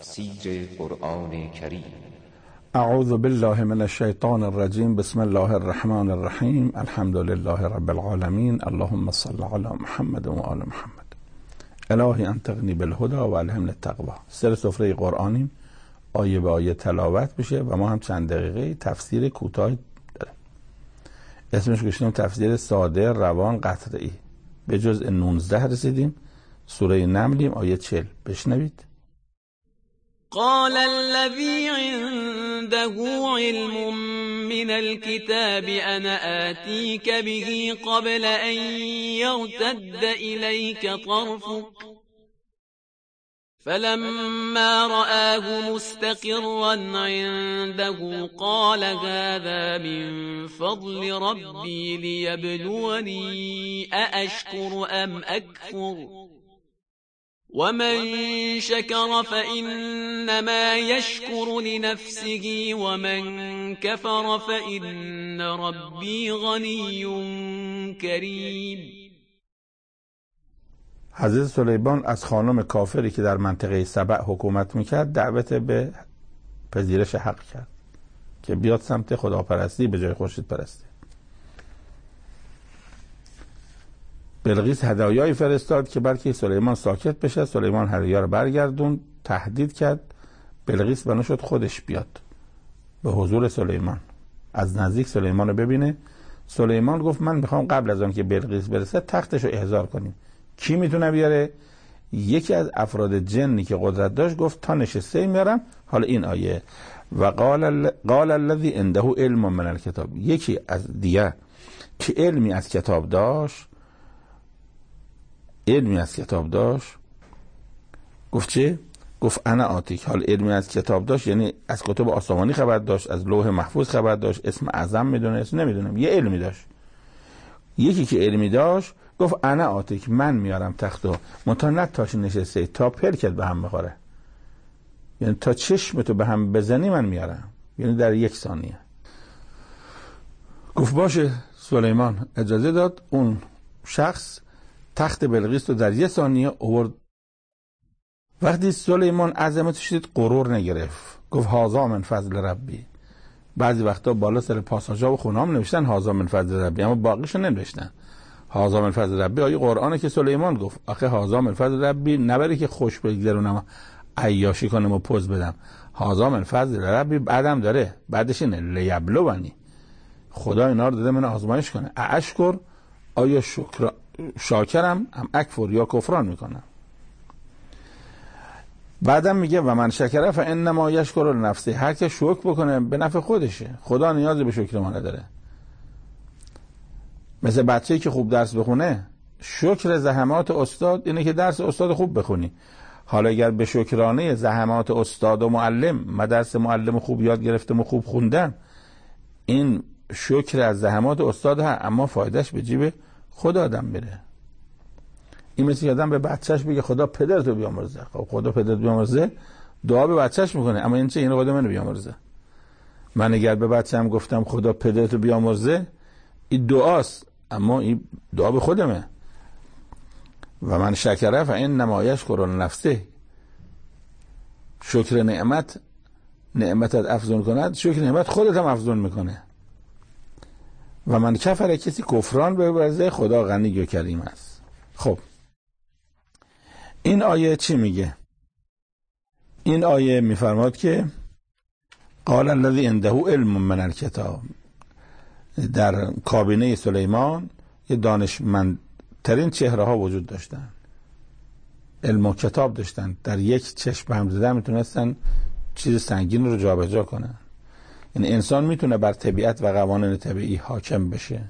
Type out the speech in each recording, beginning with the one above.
تفسیر قرآن کریم. اعوذ بالله من الشیطان الرجیم. بسم الله الرحمن الرحیم. الحمد لله رب العالمین. اللهم صل علی محمد و آل محمد. الهی انطقنی بالهدى و الهمنی التقوی. سر سفره قرآنیم، آیه به آیه تلاوت میشه و ما هم چند دقیقه تفسیر کوتاه داریم. اسمش گذاشتیم تفسیر ساده، روان، قطعی. به جزء 19 رسیدیم. سوره نملیم، آیه 40. بشنوید. قال الذي عنده علم من الكتاب أنا آتيك به قبل أن يرتد إليك طرفك فلما رآه مستقرا عنده قال هذا من فضل ربي ليبلوني أأشكر أم أكفر ومن شكر فإنما يشكر لنفسه ومن كفر فإن ربي غني كريم. حضرت سلیمان از خانم کافری که در منطقه سبع حکومت میکرد دعوت به پذیرش حق کرد که بیاد سمت خداپرستی به جای خورشید پرستی. بلقیس هدایایی فرستاد که بلکه سلیمان ساکت بشه. سلیمان هدایا رو برگردون، تهدید کرد. بلقیس بنا شد خودش بیاد به حضور سلیمان، از نزدیک سلیمان رو ببینه. سلیمان گفت من میخوام قبل از آن که بلقیس برسه تختش رو احضار کنیم. کی میتونه بیاره؟ یکی از افراد جنی که قدرت داشت گفت تا نشسته میارم. حالا این آیه و قال الذی عنده علم من الکتاب، یکی از دیگه که علمی از کتاب داشت گفت چه؟ گفت انا آتیک. حال علمی از کتاب داشت یعنی از کتب آسمانی خبر داشت، از لوح محفوظ خبر داشت، اسم اعظم میدونست، نمیدونم، یه علمی داشت. یکی که علمی داشت گفت انا آتیک، من میارم تختو، منتها تاش نشسته تا پرکت به هم بخوره، یعنی تا چشمتو به هم بزنی من میارم، یعنی در 1 ثانیه. گفت باشه. سلیمان اجازه داد. اون شخص تخت بلقیس رو در 1 ثانیه آورد. وقتی سلیمان عظمتش دید غرور نگرفت، گفت هذا من فضل ربی. بعضی وقتا بالا سر پاساژا و خونام نوشتن هذا من فضل ربی، اما باقیشو ننوشتن. هذا من فضل ربی آیه قرآنه که سلیمان گفت. آخه هذا من فضل ربی نبره که خوش بگذرونم عیاشی کنم و پوز بدم. هذا من فضل ربی بعدم داره، بعدش اینه لیبلونی، خدا اینا رو داده من آزمایش کنه. اشکر، آیا شاکرم ام اکفر، یا کفران میکنم. بعدم میگه و من شکره فانما یشکر لنفسه، هر که شکر بکنه به نفع خودشه، خدا نیازی به شکر ما نداره. مثل بچه‌ای که خوب درس بخونه، شکر زحمات استاد اینه که درس استاد خوب بخونی. حالا اگر به شکرانه زحمات استاد و معلم، من درس معلم خوب یاد گرفتم و خوب خوندم، این شکر از زحمات استاد ها، اما فایدهش به جیب خود آدم میره. این مثل که آدم به بچهش بگه خدا پدرتو بیامرزه. خب خدا پدرت بیامرزه دعا به بچهش میکنه، اما این چه؟ این خدا منو بیامرزه. من اگر به بچه‌م گفتم خدا پدرتو بیامرزه، این دعاست، اما این دعا به خودمه. و من شکره فانما یشکر لنفسه، شکر نعمتت افزون کند، شکر نعمت خودت هم افزون میکنه. و من کفر، کسی کفران بورزه، خدا غنی و کریم است. خب این آیه چی میگه؟ این آیه میفرماد که قال الذی عنده علم من الکتاب، در کابینه سلیمان یه دانشمندترین چهره ها وجود داشتن، علم و کتاب داشتن، در یک چشم هم زده میتونستن چیز سنگین رو جابجا کنن. یعنی انسان میتونه بر طبیعت و قوانین طبیعی حاکم بشه.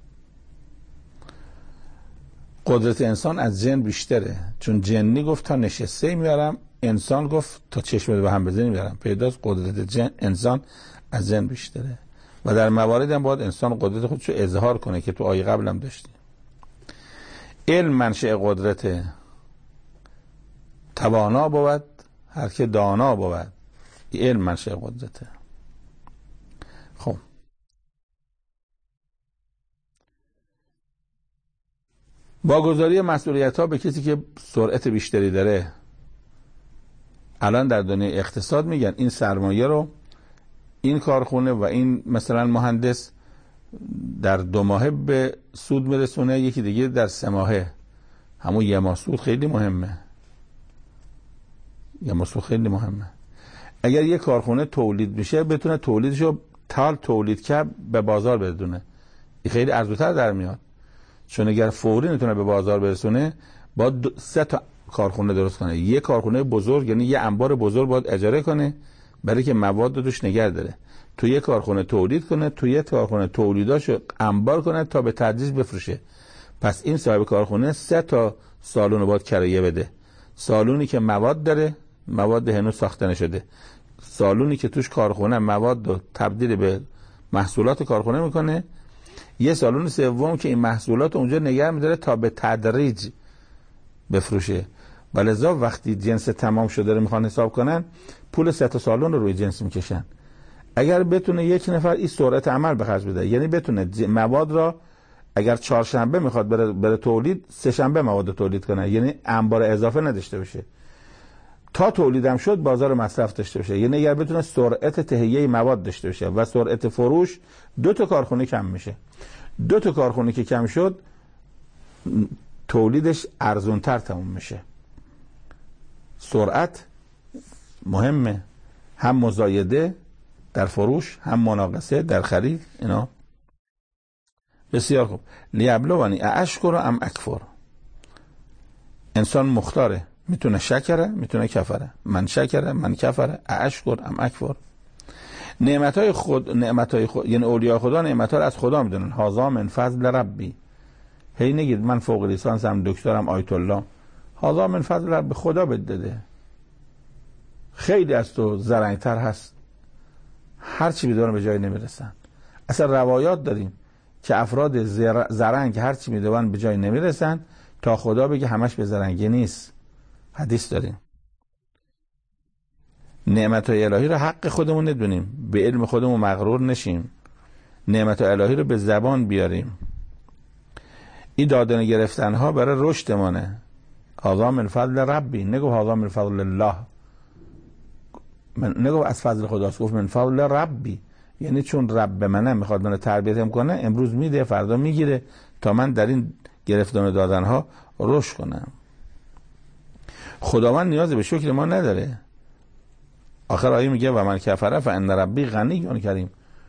قدرت انسان از جن بیشتره، چون جنی گفت تا نشسته میارم، انسان گفت تا چشم به هم بزنی میارم. پیداست قدرت انسان از جن بیشتره و در موارد هم باید انسان قدرت خودشو اظهار کنه که تو آیه قبل هم داشتیم. علم منشأ قدرت، توانا بود هر که دانا بود. علم منشأ قدرته. خب واگذاری مسئولیت ها به کسی که سرعت بیشتری داره، الان در دنیای اقتصاد میگن این سرمایه رو این کارخونه و این مثلا مهندس در 2 ماهه به سود میرسونه، یکی دیگه در 3 ماهه. همون 1 ماه سود خیلی مهمه. 1 ماه سود خیلی مهمه. اگر یه کارخونه تولید میشه بتونه تولیدشو تولید کرد به بازار برسونه، این خیلی ارزونتر در میاد. چون اگر فوری نتونه به بازار برسونه باید 3 تا کارخونه درست کنه. یه کارخونه بزرگ یعنی یه انبار بزرگ باید اجاره کنه برای که مواد رو توش نگه داره، تو یه کارخونه تولید کنه، تو یه کارخونه تولیداشو انبار کنه تا به تدریج بفروشه. پس این صاحب کارخونه 3 تا سالن رو باید کرایه بده. سالونی که مواد داره، مواد هنوز ساخته نشده، سالونی که توش کارخونه مواد رو تبدیل به محصولات کارخونه میکنه، یه سالون سوم که این محصولات اونجا نگه میداره تا به تدریج بفروشه. ولذا وقتی جنس تمام شده رو میخوان حساب کنن، پول 3 تا سالن رو روی جنس میکشن. اگر بتونه یک نفر این سرعت عمل به خرج بده، یعنی بتونه مواد را اگر 4 شنبه میخواد بره تولید، 3 شنبه مواد تولید کنه، یعنی انبار اضافه نداشته باشه، تا تولیدم شد بازار مصرف داشته باشه. یعنی اگر بتونه سرعت تهیه مواد داشته باشه و سرعت فروش، 2 تا کارخونه کم میشه. 2 تا کارخونه که کم شد تولیدش ارزونتر تموم میشه. سرعت مهمه، هم مزایده در فروش هم مناقصه در خرید. اینا بسیار خوب. لیبلونی اشکر ام اکفر. انسان مختاره، میتونه شکره میتونه کفره. من شکره من کفره، اشکر ام اکفر. نعمتهای خود یعنی اولیاء خدا نعمتها رو از خدا میدونن. هذا من فضل ربی. هی نگید من فوق لیسانسم دکترم آیت الله. هذا من فضل ربی، خدا بهت داده. خیلی از تو زرنگتر هست، هر چی میدونن به جای نمیرسن. اصلا روایات داریم که افراد زرنگ هر چی میدونن به جای نمیرسن تا خدا بگه همش به زرنگی نیست. حدیث داریم. نعمت‌های الهی رو حق خودمون ندونیم، به علم خودمون مغرور نشیم، نعمت‌های الهی رو به زبان بیاریم. این دادن گرفتن ها برای رشدمونه. هذا من فضل ربی، نگو هذا من فضل الله، نگو از فضل خداست، گفت من فضل ربی، یعنی چون رب منه میخواد منو تربیتم کنه، امروز میده فردا میگیره تا من در این گرفتن و دادن ها رشد کنم. خداوند نیاز به شکر ما نداره. آخر آیه میگه و من کفره فان ربی غنی کریم.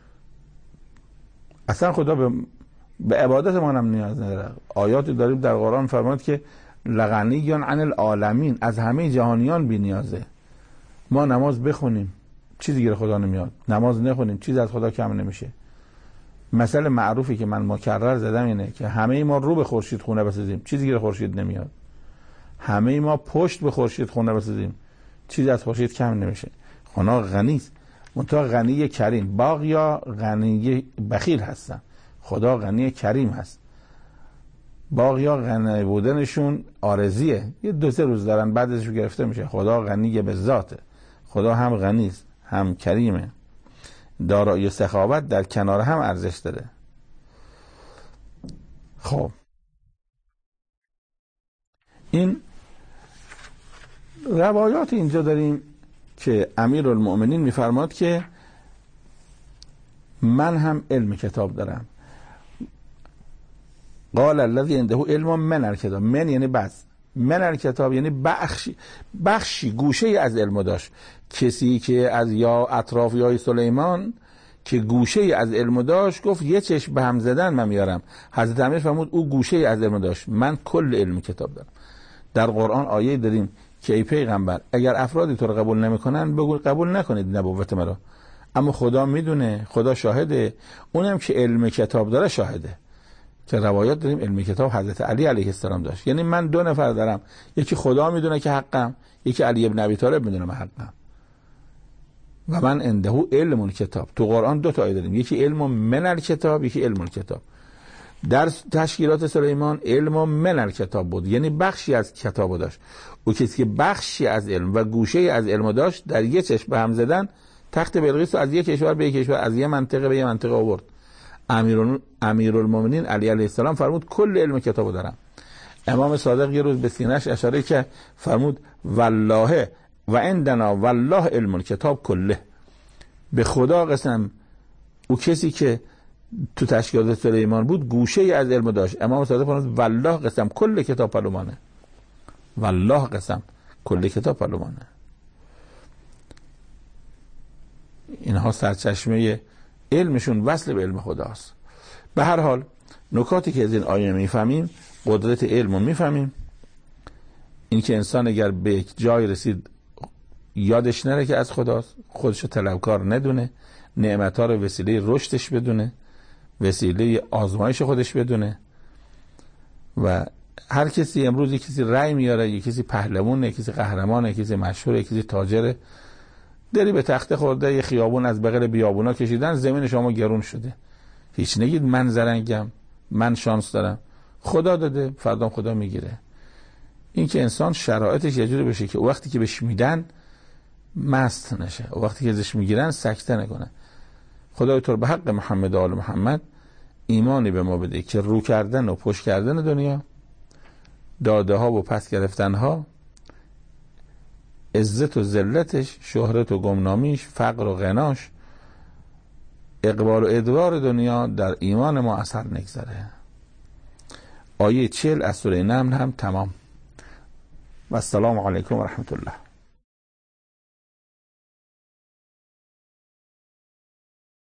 اصلا خدا به عبادت ما هم نیاز نداره. آیاتی داریم در قرآن فرمود که لغنی عن العالمین، از همه جهانیان بی نیازه. ما نماز بخونیم چیزی دیگه خدا نمیاد، نماز نخونیم چیزی از خدا کم نمیشه. مثل معروفی که من مکرر زدم اینه که همه ما رو به خورشید خونه بسازیم چیزی دیگه خورشید نمیاد. همه ما پشت به خورشید خونه بسازیم چیزی از خورشید کم نمیشه. خدا غنی است، منتها غنی کریم. باغیا غنی بخیل هستن، خدا غنی کریم هست. باغیا غنی بودنشون عارضیه، یه 2-3 روز دارن بعدش گرفته میشه. خدا غنی به ذاته، خدا هم غنی است هم کریمه. دارایی سخاوت در کنار هم ارزش داره. خب این روایات اینجا داریم که امیرالمؤمنین میفرماد که من هم علم کتاب دارم. قال الذي عنده علم من الکتاب، من یعنی بس، من الکتاب یعنی بخشی گوشه از علم داشت. کسی که از یا اطرافیای سلیمان که گوشه از علم داشت گفت یه چشم به هم زدن من میارم. حضرت امیر فرمود او گوشه از علم داشت، من کل علم کتاب دارم. در قرآن آیه داریم که ای پیغمبر اگر افرادی تو رو قبول نمیکنن بگو قبول نکنید نبوت مرا، اما خدا میدونه، خدا شاهده، اونم که علم کتاب داره شاهده. که روایات داریم علم کتاب حضرت علی علیه السلام داشت. یعنی من 2 نفر دارم، یکی خدا میدونه که حقم، یکی علی ابن ابی طالب میدونه من حقم. و من عنده علم الکتاب. تو قرآن 2 تا آیه داریم، یکی علم من الکتاب، یکی علم الکتاب. در تشکیلات سلیمان علم من الکتاب بود، یعنی بخشی از کتابو داشت. او کسی که بخشی از علم و گوشه از علم داشت در یه چشم به هم زدن تخت بلقیس از یک کشور به یک کشور، از یه منطقه به یه منطقه آورد. امیرالمؤمنین علی علیه السلام فرمود کل علم کتابو دارم. امام صادق یه روز به سینه‌اش اشاره که فرمود والله و عندنا والله علم کتاب کله. به خدا قسم او کسی که تو تشکیلات سلیمان بود گوشه ای از علم داشت. امام صادق فرمود والله قسم کل کتاب پلومانه. والله قسم کل کتاب پلومانه. اینها سرچشمه علمشون وصل به علم خداست. به هر حال نکاتی که از این آیه میفهمیم، قدرت علم رو میفهمیم، این که انسان اگر به یک جای رسید یادش نره که از خداست، خودشو طلبکار ندونه، نعمت‌ها رو وسیله رشدش بدونه، وسیله آزمایش خودش بدونه. و هر کسی امروز یک کسی رأی میاره، یک کسی پهلوانه، یک کسی قهرمانه، یک کسی مشهوره، یک کسی تاجره، دری به تخته خورده، یه خیابون از بغل بیابونا کشیدن، زمین شما گرون شده. هیچ نگید من زرنگم، من شانس دارم. خدا داده، فردا خدا میگیره. این که انسان شرایطش یه جوری بشه که وقتی که بهش میدن مست نشه، وقتی که ازش میگیرن سکته نکنه. خدای تو به حق محمد و آل محمد ایمانی به ما بده که رو کردن و پشت کردن دنیا، داده ها و پس گرفتن ها، عزت و ذلتش، شهرت و گمنامیش، فقر و غناش، اقبال و ادبار دنیا در ایمان ما اثر نگذاره. آیه 40 از سوره نمل هم تمام. و السلام علیکم و رحمت الله.